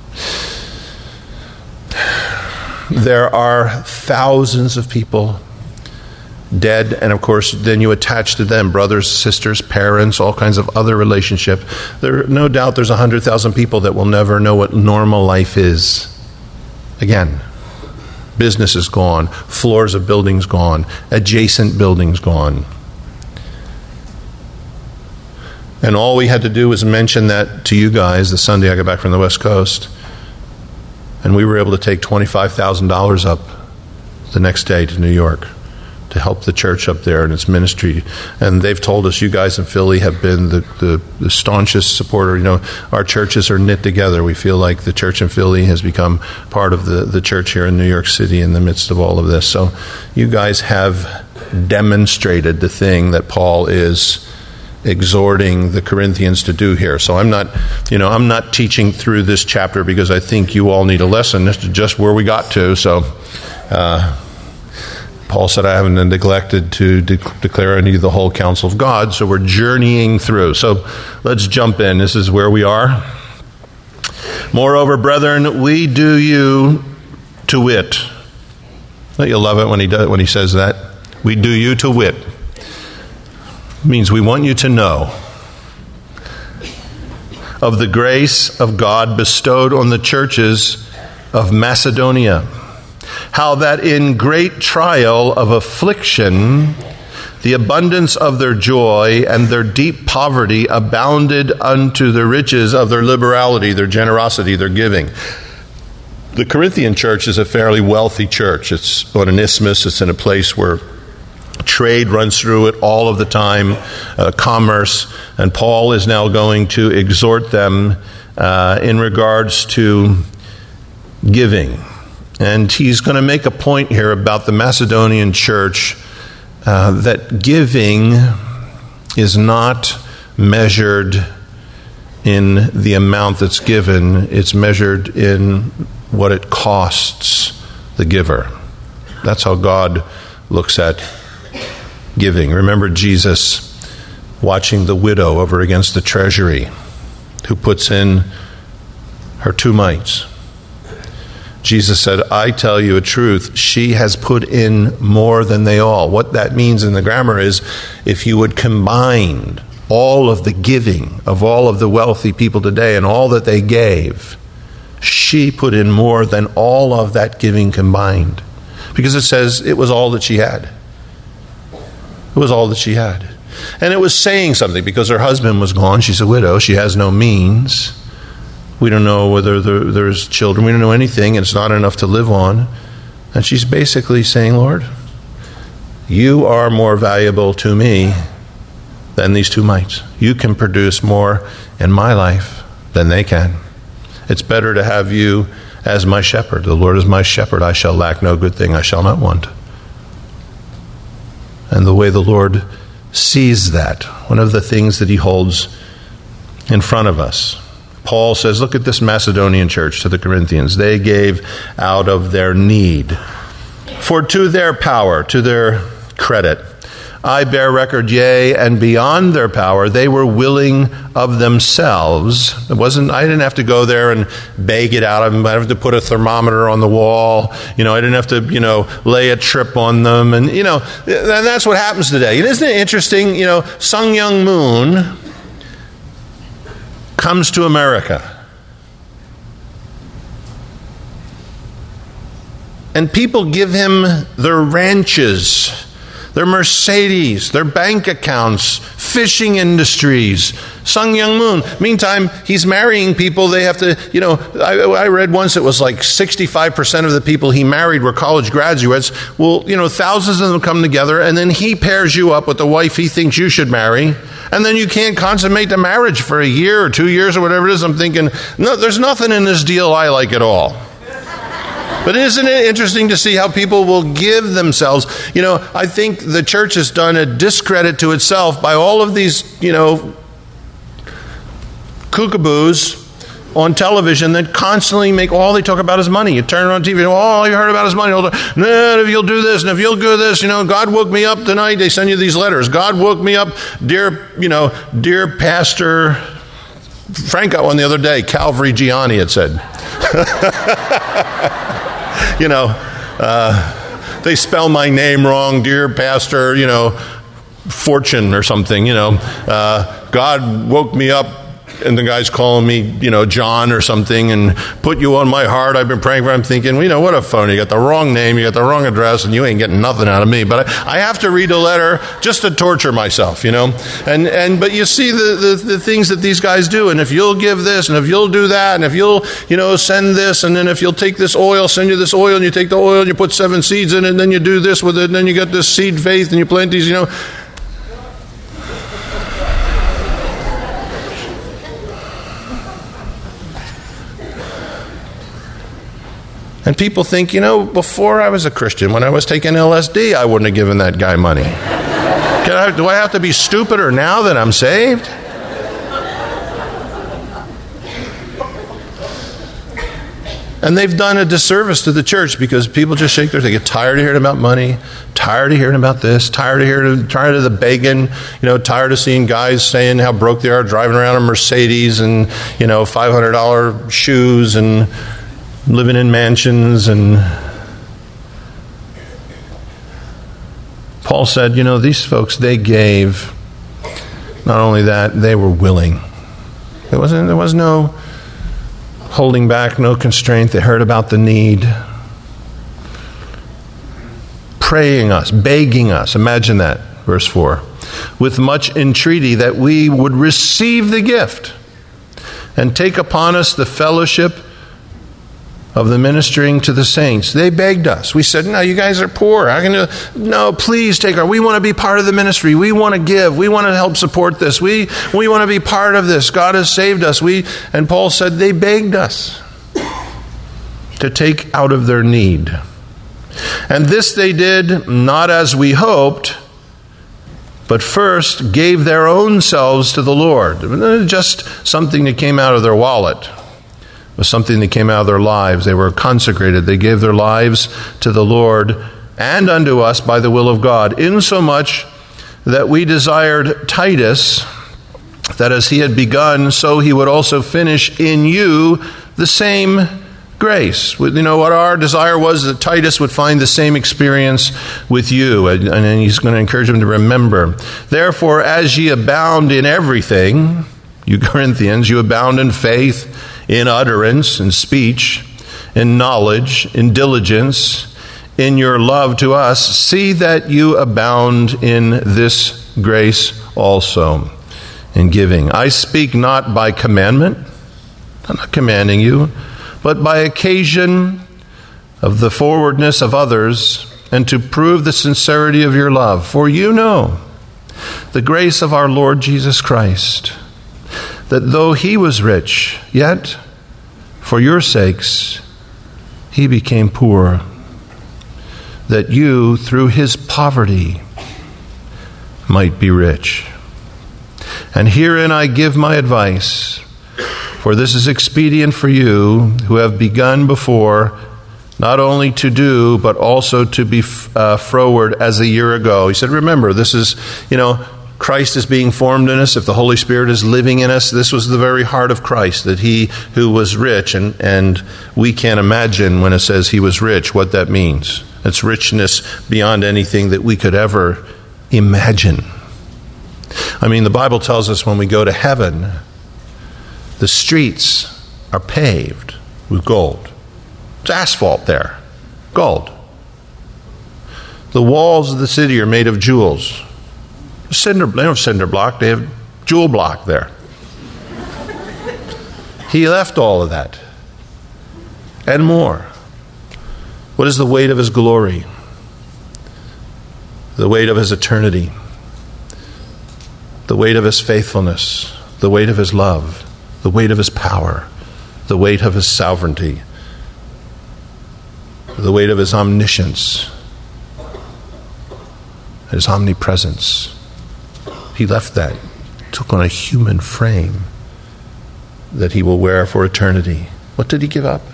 There are thousands of people dead, and of course then you attach to them brothers, sisters, parents, all kinds of other relationship. There, no doubt there's one hundred thousand people that will never know what normal life is again. Business is gone. Floors of buildings gone. Adjacent buildings gone. And all we had to do was mention that to you guys the Sunday I got back from the West Coast. And we were able to take twenty-five thousand dollars up the next day to New York to help the church up there and its ministry. And they've told us, you guys in Philly have been the, the, the staunchest supporter. You know, our churches are knit together. We feel like the church in Philly has become part of the, the church here in New York City in the midst of all of this. So you guys have demonstrated the thing that Paul is exhorting the Corinthians to do here. So I'm not, you know, I'm not teaching through this chapter because I think you all need a lesson. This is just where we got to. So, uh, Paul said, I haven't neglected to de- declare unto you the whole counsel of God. So we're journeying through. So let's jump in. This is where we are. Moreover, brethren, we do you to wit. Don't you love it when he does, when he says that? We do you to wit. It means we want you to know of the grace of God bestowed on the churches of Macedonia, how that in great trial of affliction, the abundance of their joy and their deep poverty abounded unto the riches of their liberality, their generosity, their giving. The Corinthian church is a fairly wealthy church. It's on an isthmus. It's in a place where trade runs through it all of the time, uh, commerce. And Paul is now going to exhort them uh, in regards to giving. And he's going to make a point here about the Macedonian church uh, that giving is not measured in the amount that's given. It's measured in what it costs the giver. That's how God looks at giving. Remember Jesus watching the widow over against the treasury who puts in her two mites. Jesus said, I tell you a truth, she has put in more than they all. What that means in the grammar is, if you would combine all of the giving of all of the wealthy people today and all that they gave, she put in more than all of that giving combined. Because it says it was all that she had. It was all that she had. And it was saying something, because her husband was gone. She's a widow. She has no means. We don't know whether there, there's children. We don't know anything, and it's not enough to live on. And she's basically saying, Lord, you are more valuable to me than these two mites. You can produce more in my life than they can. It's better to have you as my shepherd. The Lord is my shepherd. I shall lack no good thing. I shall not want. And the way the Lord sees that, one of the things that he holds in front of us. Paul says, look at this Macedonian church to the Corinthians. They gave out of their need. For to their power, to their credit, I bear record, yea, and beyond their power, they were willing of themselves. It wasn't, I didn't have to go there and beg it out of them. I didn't have to put a thermometer on the wall. You know, I didn't have to, you know, lay a trip on them. And, you know, and that's what happens today. Isn't it interesting? You know, Sun Myung Moon comes to America. And people give him their ranches, their Mercedes, their bank accounts, fishing industries. Sun Myung Moon. Meantime, he's marrying people. They have to, you know, I, I read once it was like sixty-five percent of the people he married were college graduates. Well, you know, thousands of them come together, and then he pairs you up with the wife he thinks you should marry. And then you can't consummate the marriage for a year or two years or whatever it is. I'm thinking, no, there's nothing in this deal I like at all. But isn't it interesting to see how people will give themselves? You know, I think the church has done a discredit to itself by all of these, you know, kookaboos on television that constantly make, all they talk about is money. You turn on T V, all you heard about is money. No, if you'll do this, and if you'll do this, you know, God woke me up tonight. They send you these letters. God woke me up, dear, you know, dear Pastor Frank got one the other day. Calvary Gianni, it said. You know, uh, they spell my name wrong, dear Pastor, you know, Fortune or something, you know. Uh, God woke me up, and the guy's calling me, you know, John or something, and put you on my heart. I've been praying for. I'm thinking, well, you know, what a phony. You got the wrong name, you got the wrong address, and you ain't getting nothing out of me. But I, I have to read a letter just to torture myself, you know. And and but you see the, the the things that these guys do. And if you'll give this, and if you'll do that, and if you'll, you know, send this, and then if you'll take this oil, send you this oil, and you take the oil and you put seven seeds in it, and then you do this with it, and then you get this seed faith, and you plant these, you know. And people think, you know, before I was a Christian, when I was taking L S D, I wouldn't have given that guy money. Can I, do I have to be stupider now that I'm saved? And they've done a disservice to the church because people just shake their, they get tired of hearing about money, tired of hearing about this, tired of hearing, tired of the begging, you know, tired of seeing guys saying how broke they are, driving around in Mercedes and, you know, five hundred dollars shoes and living in mansions. And Paul said, you know, these folks, they gave. Not only that, they were willing. There wasn't, there was no holding back, no constraint. They heard about the need. Praying us, begging us. Imagine that, verse four. With much entreaty that we would receive the gift and take upon us the fellowship of the ministering to the saints. They begged us. We said, no, you guys are poor. How can you? No, please take our, we want to be part of the ministry. We want to give. We want to help support this. We, we want to be part of this. God has saved us. We, and Paul said they begged us to take out of their need. And this they did not as we hoped, but first gave their own selves to the Lord. It wasn't just something that came out of their wallet. It was something that came out of their lives. They were consecrated. They gave their lives to the Lord and unto us by the will of God, insomuch that we desired Titus, that as he had begun, so he would also finish in you the same grace. You know, what our desire was that Titus would find the same experience with you, and, and he's going to encourage him to remember. Therefore, as ye abound in everything, you Corinthians, you abound in faith, in utterance, in speech, in knowledge, in diligence, in your love to us, see that you abound in this grace also, in giving. I speak not by commandment, I'm not commanding you, but by occasion of the forwardness of others, and to prove the sincerity of your love. For you know the grace of our Lord Jesus Christ, that though he was rich, yet for your sakes he became poor, that you through his poverty might be rich. And herein I give my advice, for this is expedient for you who have begun before, not only to do, but also to be uh, froward as a year ago. He said, remember, this is, you know, Christ is being formed in us. If the Holy Spirit is living in us, this was the very heart of Christ, that he who was rich, and, and we can't imagine when it says he was rich, what that means. It's richness beyond anything that we could ever imagine. I mean, the Bible tells us when we go to heaven, the streets are paved with gold. It's asphalt there, gold. The walls of the city are made of jewels. Cinder, they don't have cinder block, they have jewel block there. He left all of that and more. What is the weight of his glory? The weight of his eternity. The weight of his faithfulness. The weight of his love. The weight of his power. The weight of his sovereignty. The weight of his omniscience. His omnipresence. He left that, took on a human frame that he will wear for eternity. What did he give up?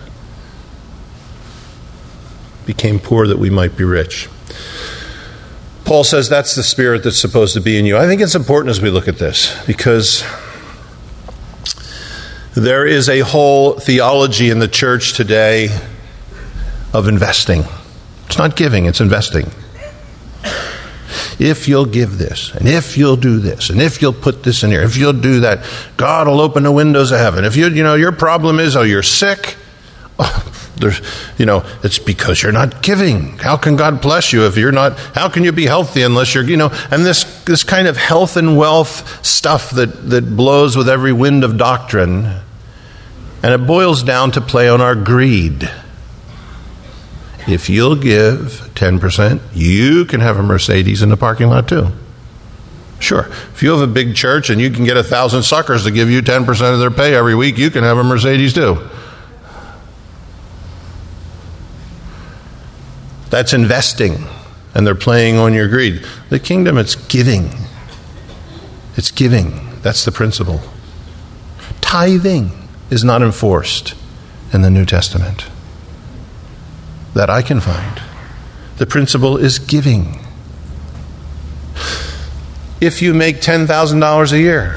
Became poor that we might be rich. Paul says that's the spirit that's supposed to be in you. I think it's important as we look at this, because there is a whole theology in the church today of investing. It's not giving, it's investing. If you'll give this, and if you'll do this, and if you'll put this in here, if you'll do that, God will open the windows of heaven. If you, you know, your problem is, oh, you're sick. Oh, there's, you know, it's because you're not giving. How can God bless you if you're not? How can you be healthy unless you're, you know? And this this kind of health and wealth stuff that that blows with every wind of doctrine, and it boils down to play on our greed. If you'll give ten percent, you can have a Mercedes in the parking lot too. Sure. If you have a big church and you can get a thousand suckers to give you ten percent of their pay every week, you can have a Mercedes too. That's investing, and they're playing on your greed. The kingdom, it's giving. It's giving. That's the principle. Tithing is not enforced in the New Testament that I can find. The principle is giving. If you make ten thousand dollars a year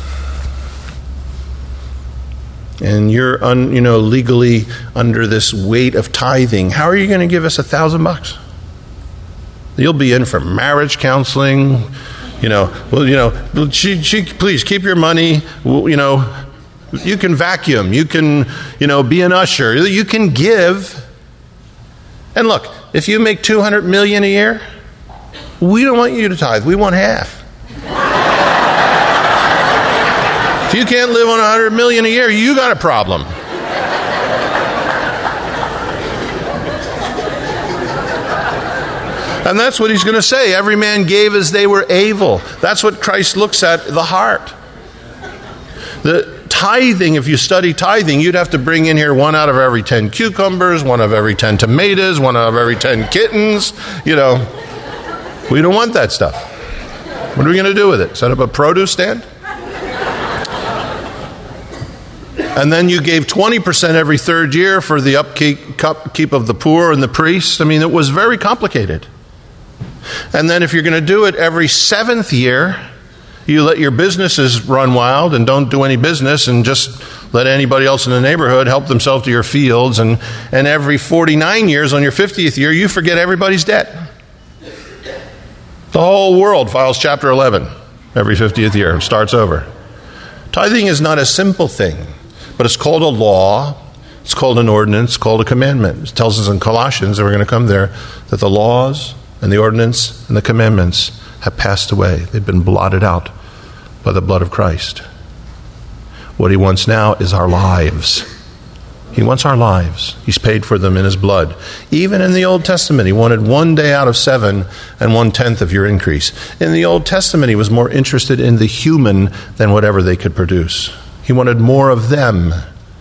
and you're un, you know legally under this weight of tithing, how are you going to give us a thousand bucks? You'll be in for marriage counseling. You know, well, you know, she, she, please keep your money. You know, you can vacuum. You can, you know, be an usher. You can give. And look, if you make two hundred million dollars a year, we don't want you to tithe. We want half. If you can't live on one hundred million dollars a year, you got a problem. And that's what he's going to say. Every man gave as they were able. That's what Christ looks at, the heart. The tithing, if you study tithing, you'd have to bring in here one out of every ten cucumbers, one of every ten tomatoes, one out of every ten kittens. You know, we don't want that stuff. What are we going to do with it? Set up a produce stand? And then you gave twenty percent every third year for the upkeep, upkeep of the poor and the priests. I mean, it was very complicated. And then if you're going to do it every seventh year, you let your businesses run wild and don't do any business and just let anybody else in the neighborhood help themselves to your fields. And, and every forty-nine years, on your fiftieth year, you forget everybody's debt. The whole world files Chapter eleven every fiftieth year and starts over. Tithing is not a simple thing, but it's called a law, it's called an ordinance, it's called a commandment. It tells us in Colossians, and we're going to come there, that the laws and the ordinance and the commandments have passed away. They've been blotted out by the blood of Christ. What he wants now is our lives. He wants our lives. He's paid for them in his blood. Even in the Old Testament, he wanted one day out of seven and one-tenth of your increase. In the Old Testament, he was more interested in the human than whatever they could produce. He wanted more of them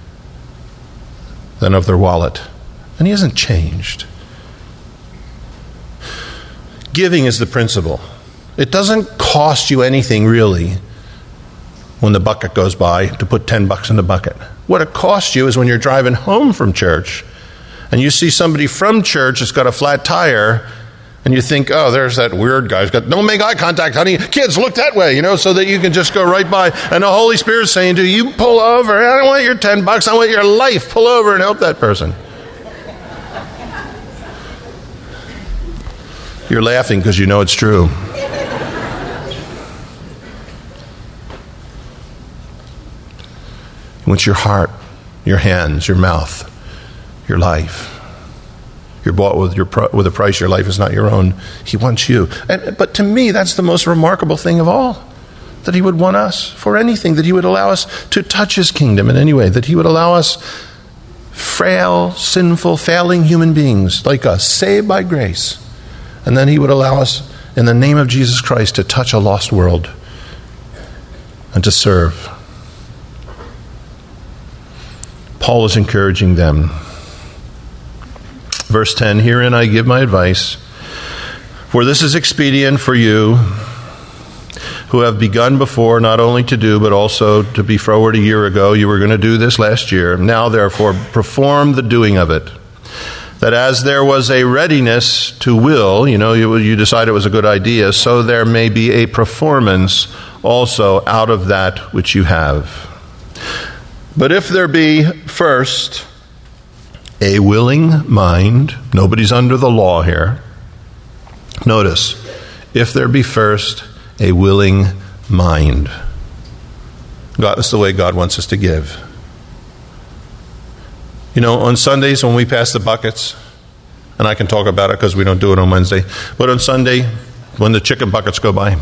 than of their wallet. And he hasn't changed. Giving is the principle. It doesn't cost you anything, really, when the bucket goes by, to put ten bucks in the bucket. What it costs you is when you're driving home from church and you see somebody from church that's got a flat tire and you think, oh, there's that weird guy who's got, don't make eye contact, honey. Kids, look that way, you know, so that you can just go right by. And the Holy Spirit's saying to you, you pull over. I don't want your ten bucks. I want your life. Pull over and help that person. You're laughing because you know it's true. He wants your heart, your hands, your mouth, your life. You're bought with your with a price. Your life is not your own. He wants you. And, but to me, that's the most remarkable thing of all, that he would want us for anything, that he would allow us to touch his kingdom in any way, that he would allow us, frail, sinful, failing human beings like us, saved by grace, and then he would allow us, in the name of Jesus Christ, to touch a lost world and to serve. Paul is encouraging them. Verse ten, herein I give my advice, for this is expedient for you who have begun before not only to do, but also to be forward a year ago. You were going to do this last year. Now, therefore, perform the doing of it. That as there was a readiness to will, you know, you, you decide it was a good idea, so there may be a performance also out of that which you have. But if there be first a willing mind, nobody's under the law here. Notice, if there be first a willing mind. God, that's the way God wants us to give. You know, on Sundays when we pass the buckets, and I can talk about it because we don't do it on Wednesday, but on Sunday, when the chicken buckets go by,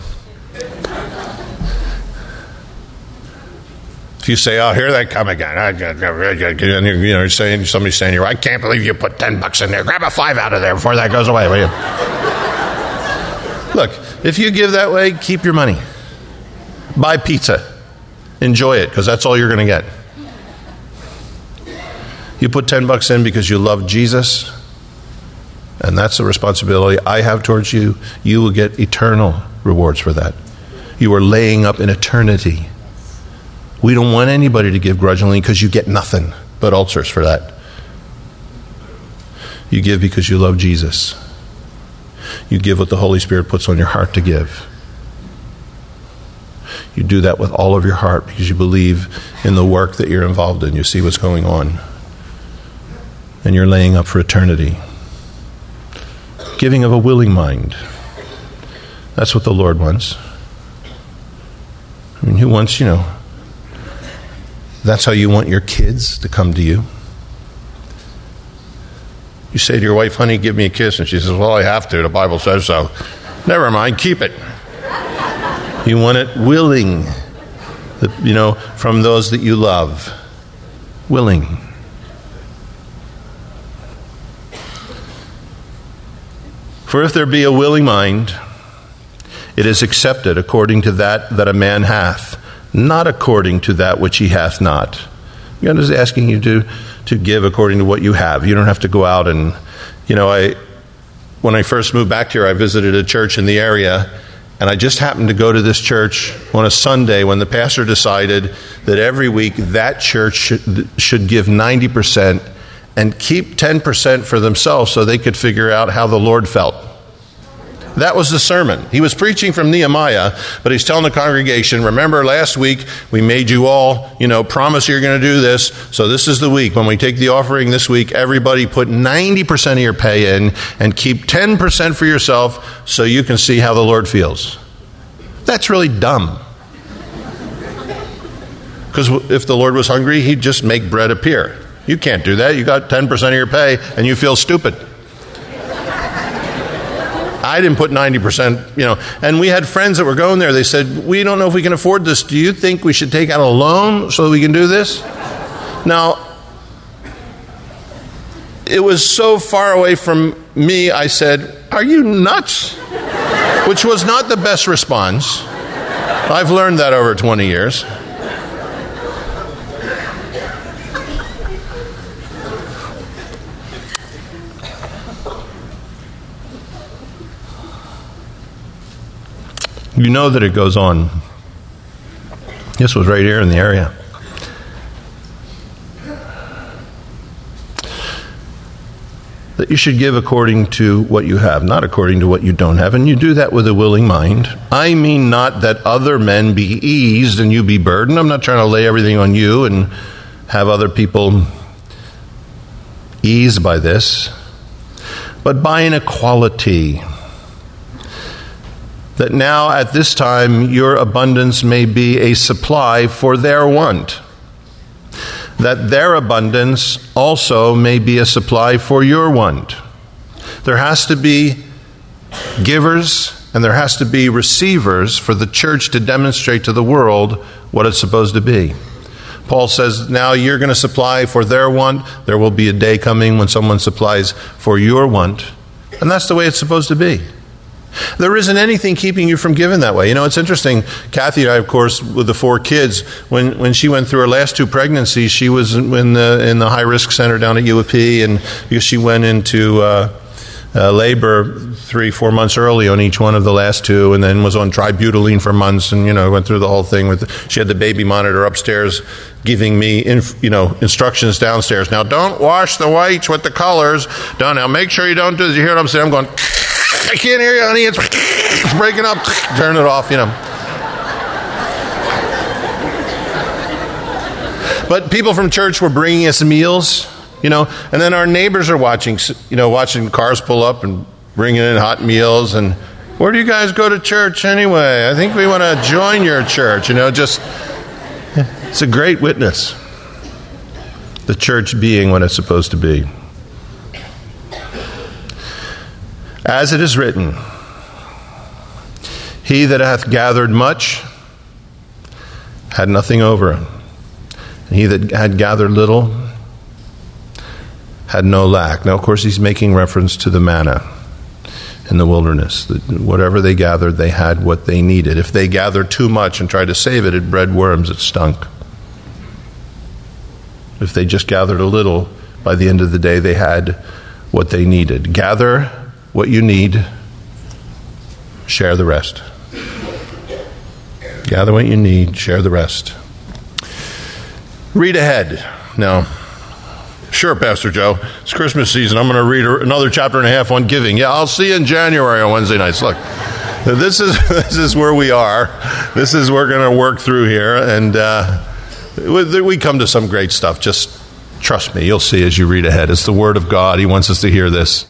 if you say, oh, here they come again, and you're, you know, you're saying, somebody's saying, I can't believe you put ten bucks in there. Grab a five out of there before that goes away, will you? Look, if you give that way, keep your money. Buy pizza. Enjoy it, because that's all you're going to get. You put ten bucks in because you love Jesus, and that's the responsibility I have towards you. You will get eternal rewards for that. You are laying up in eternity. We don't want anybody to give grudgingly because you get nothing but ulcers for that. You give because you love Jesus. You give what the Holy Spirit puts on your heart to give. You do that with all of your heart because you believe in the work that you're involved in. You see what's going on. And you're laying up for eternity. Giving of a willing mind. That's what the Lord wants. I mean, who wants, you know, that's how you want your kids to come to you. You say to your wife, honey, give me a kiss. And she says, well, I have to. The Bible says so. Never mind, keep it. You want it willing, you know, from those that you love. Willing. For if there be a willing mind, it is accepted according to that that a man hath, not according to that which he hath not. God is asking you to, to give according to what you have. You don't have to go out and, you know, I when I first moved back here, I visited a church in the area, and I just happened to go to this church on a Sunday when the pastor decided that every week that church should, should give ninety percent and keep ten percent for themselves so they could figure out how the Lord felt. That was the sermon. He was preaching from Nehemiah, but he's telling the congregation, remember last week we made you all, you know, promise you're going to do this. So this is the week. When we take the offering this week, everybody put ninety percent of your pay in and keep ten percent for yourself so you can see how the Lord feels. That's really dumb. Because if the Lord was hungry, he'd just make bread appear. You can't do that. You got ten percent of your pay and you feel stupid. I didn't put ninety percent, you know, and we had friends that were going there. They said, we don't know if we can afford this. Do you think we should take out a loan so we can do this? Now, it was so far away from me, I said, "Are you nuts?" Which was not the best response. I've learned that over twenty years. You know that it goes on. This was right here in the area. That you should give according to what you have, not according to what you don't have. And you do that with a willing mind. I mean not that other men be eased and you be burdened. I'm not trying to lay everything on you and have other people eased by this. But by an equality. That now at this time your abundance may be a supply for their want. That their abundance also may be a supply for your want. There has to be givers and there has to be receivers for the church to demonstrate to the world what it's supposed to be. Paul says, now you're going to supply for their want. There will be a day coming when someone supplies for your want. And that's the way it's supposed to be. There isn't anything keeping you from giving that way. You know, it's interesting. Kathy and I, of course, with the four kids, when, when she went through her last two pregnancies, she was in the in the high-risk center down at U of P, and because she went into uh, uh, labor three, four months early on each one of the last two, and then was on tributylene for months, and, you know, went through the whole thing. With the, she had the baby monitor upstairs giving me, inf, you know, instructions downstairs. Now, don't wash the whites with the colors. Don't, now, make sure you don't do this. You hear what I'm saying? I'm going... I can't hear you, honey. It's, it's breaking up. Turn it off, you know. But people from church were bringing us meals, you know, and then our neighbors are watching, you know, watching cars pull up and bringing in hot meals. And where do you guys go to church anyway? I think we want to join your church, you know, just, it's a great witness. The church being what it's supposed to be. As it is written, he that hath gathered much had nothing over him. And he that had gathered little had no lack. Now, of course, he's making reference to the manna in the wilderness. That whatever they gathered, they had what they needed. If they gathered too much and tried to save it, it bred worms, it stunk. If they just gathered a little, by the end of the day, they had what they needed. Gather what you need, share the rest. Gather what you need, share the rest. Read ahead. Now, sure, Pastor Joe, it's Christmas season. I'm going to read another chapter and a half on giving. Yeah, I'll see you in January on Wednesday nights. Look, this is this is where we are. This is we're going to work through here, and uh, we come to some great stuff. Just trust me, you'll see as you read ahead. It's the Word of God. He wants us to hear this.